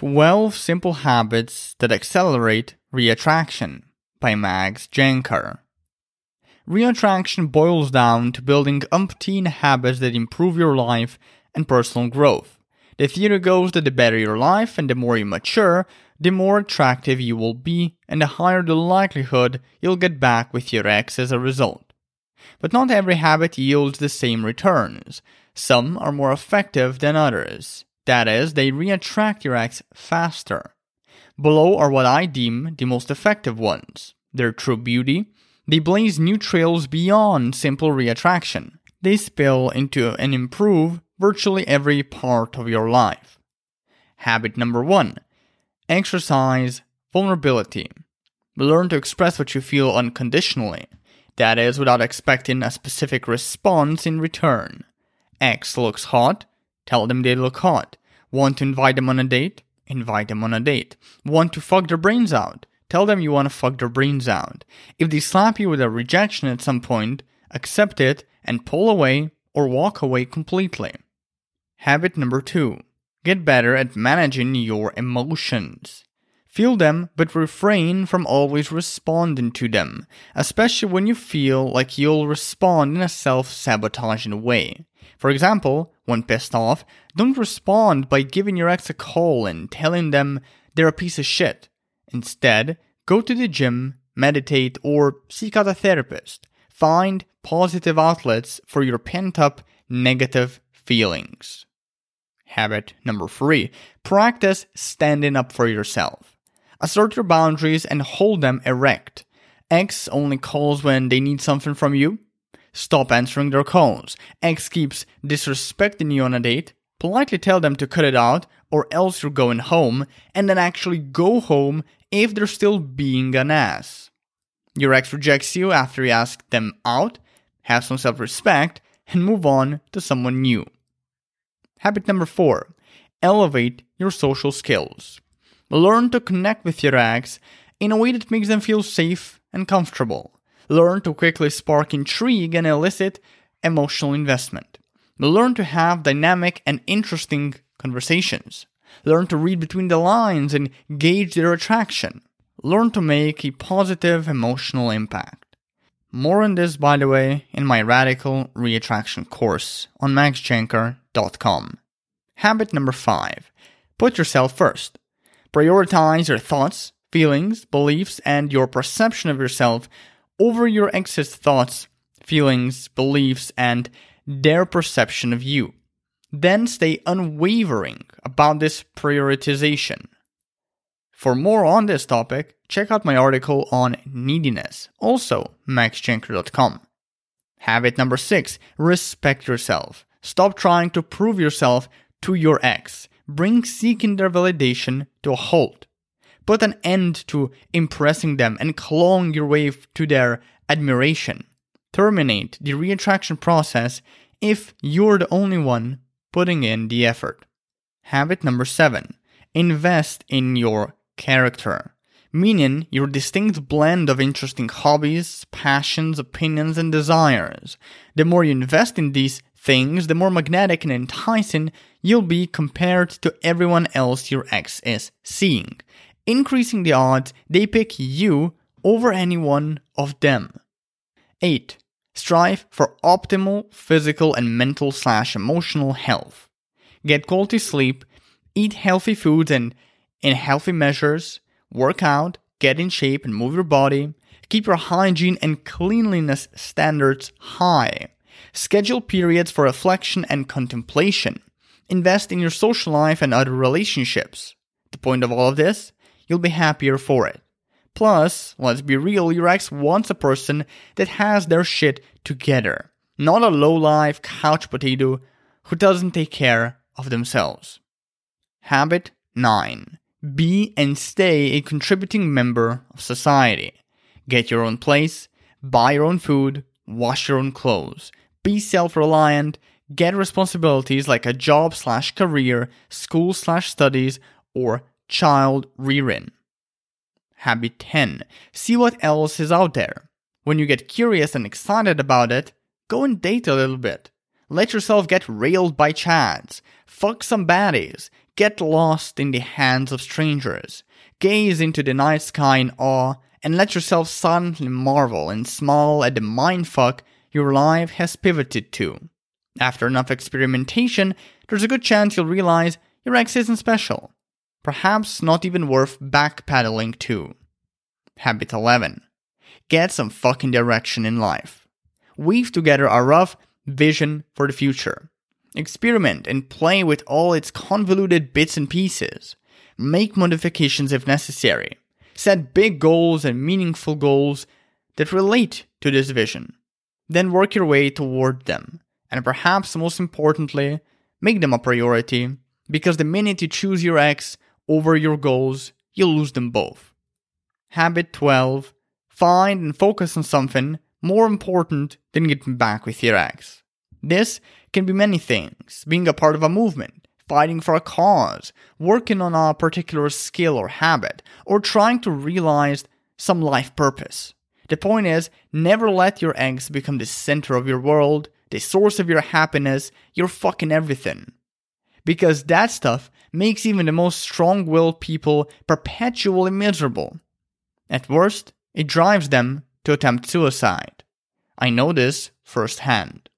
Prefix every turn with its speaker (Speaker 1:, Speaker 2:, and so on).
Speaker 1: 12 Simple Habits That Accelerate Reattraction by Max Janker. Reattraction boils down to building umpteen habits that improve your life and personal growth. The theory goes that the better your life and the more you mature, the more attractive you will be and the higher the likelihood you'll get back with your ex as a result. But not every habit yields the same returns. Some are more effective than others. That is, they reattract your ex faster. Below are what I deem the most effective ones. Their true beauty: they blaze new trails beyond simple reattraction. They spill into and improve virtually every part of your life. Habit number 1. Exercise vulnerability. Learn to express what you feel unconditionally. That is, without expecting a specific response in return. Ex looks hot? Tell them they look hot. Want to invite them on a date? Invite them on a date. Want to fuck their brains out? Tell them you want to fuck their brains out. If they slap you with a rejection at some point, accept it and pull away or walk away completely. Habit number 2. Get better at managing your emotions. Feel them, but refrain from always responding to them, especially when you feel like you'll respond in a self-sabotaging way. For example, when pissed off, don't respond by giving your ex a call and telling them they're a piece of shit. Instead, go to the gym, meditate, or seek out a therapist. Find positive outlets for your pent-up negative feelings. Habit number 3. Practice standing up for yourself. Assert your boundaries and hold them erect. Ex only calls when they need something from you. Stop answering their calls. Ex keeps disrespecting you on a date. Politely tell them to cut it out or else you're going home, and then actually go home if they're still being an ass. Your ex rejects you after you ask them out. Have some self-respect and move on to someone new. Habit number 4. Elevate your social skills. Learn to connect with your ex in a way that makes them feel safe and comfortable. Learn to quickly spark intrigue and elicit emotional investment. Learn to have dynamic and interesting conversations. Learn to read between the lines and gauge their attraction. Learn to make a positive emotional impact. More on this, by the way, in my Radical Reattraction course on maxjanker.com. Habit number 5. Put yourself first. Prioritize your thoughts, feelings, beliefs, and your perception of yourself over your ex's thoughts, feelings, beliefs, and their perception of you. Then stay unwavering about this prioritization. For more on this topic, check out my article on neediness, also maxjanker.com. Habit number 6. Respect yourself. Stop trying to prove yourself to your ex. Bring seeking their validation to a halt. Put an end to impressing them and clawing your way to their admiration. Terminate the reattraction process if you're the only one putting in the effort. Habit number 7. Invest in your character, meaning your distinct blend of interesting hobbies, passions, opinions, and desires. The more you invest in these things, the more magnetic and enticing you'll be compared to everyone else your ex is seeing, increasing the odds they pick you over any one of them. 8. Strive for optimal physical and mental/emotional health. Get quality sleep, eat healthy foods and in healthy measures, work out, get in shape and move your body, keep your hygiene and cleanliness standards high. Schedule periods for reflection and contemplation. Invest in your social life and other relationships. The point of all of this? You'll be happier for it. Plus, let's be real, your ex wants a person that has their shit together, not a low-life couch potato who doesn't take care of themselves. Habit 9. Be and stay a contributing member of society. Get your own place, buy your own food, wash your own clothes, be self-reliant, get responsibilities like a job/career, school/studies, or child rearing. Habit 10. See what else is out there. When you get curious and excited about it, go and date a little bit. Let yourself get railed by chads. Fuck some baddies. Get lost in the hands of strangers. Gaze into the night sky in awe and let yourself silently marvel and smile at the mindfuck your life has pivoted to. After enough experimentation, there's a good chance you'll realize your ex isn't special. Perhaps not even worth backpedaling to. Habit 11. Get some fucking direction in life. Weave together a rough vision for the future. Experiment and play with all its convoluted bits and pieces. Make modifications if necessary. Set big goals and meaningful goals that relate to this vision. Then work your way toward them. And perhaps most importantly, make them a priority, because the minute you choose your ex over your goals, you'll lose them both. Habit 12. Find and focus on something more important than getting back with your ex. This can be many things: being a part of a movement, fighting for a cause, working on a particular skill or habit, or trying to realize some life purpose. The point is, never let your ex become the center of your world, the source of your happiness, your fucking everything. Because that stuff makes even the most strong-willed people perpetually miserable. At worst, it drives them to attempt suicide. I know this firsthand.